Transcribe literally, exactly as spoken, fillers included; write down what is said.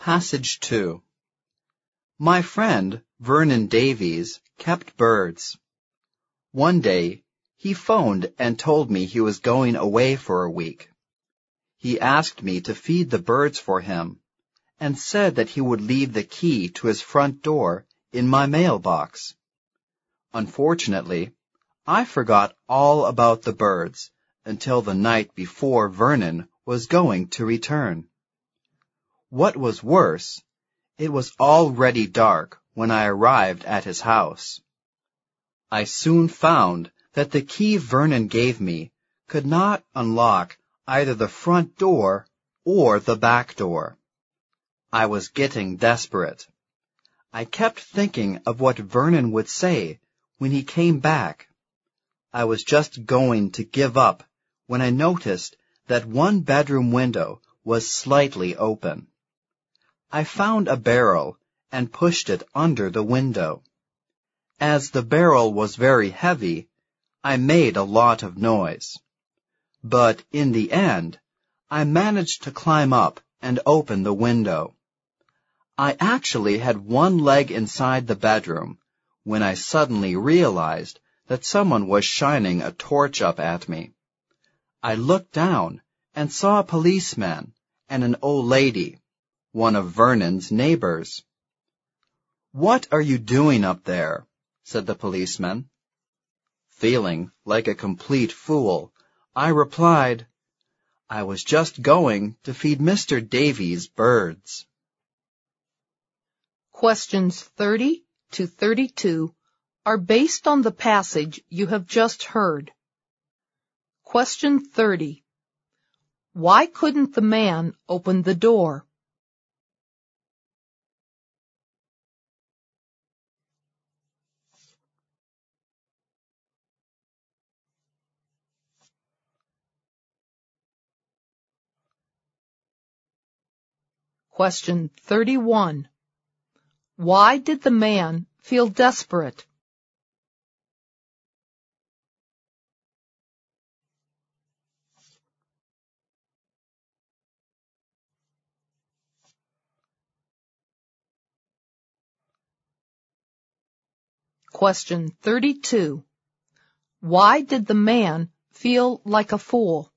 Passage two. My friend, Vernon Davies, kept birds. One day, he phoned and told me he was going away for a week. He asked me to feed the birds for him, and said that he would leave the key to his front door in my mailbox. Unfortunately, I forgot all about the birds until the night before Vernon was going to return. What was worse, it was already dark when I arrived at his house. I soon found that the key Vernon gave me could not unlock either the front door or the back door. I was getting desperate. I kept thinking of what Vernon would say when he came back. I was just going to give up when I noticed that one bedroom window was slightly open. I found a barrel and pushed it under the window. As the barrel was very heavy, I made a lot of noise. But in the end, I managed to climb up and open the window. I actually had one leg inside the bedroom when I suddenly realized that someone was shining a torch up at me. I looked down and saw a policeman and an old lady, one of Vernon's neighbors. "What are you doing up there?" said the policeman. Feeling like a complete fool, I replied, "I was just going to feed Mister Davies birds." Questions thirty to thirty-two are based on the passage you have just heard. Question thirty. Why couldn't the man open the door? Question thirty-one. Why did the man feel desperate? Question thirty-two. Why did the man feel like a fool?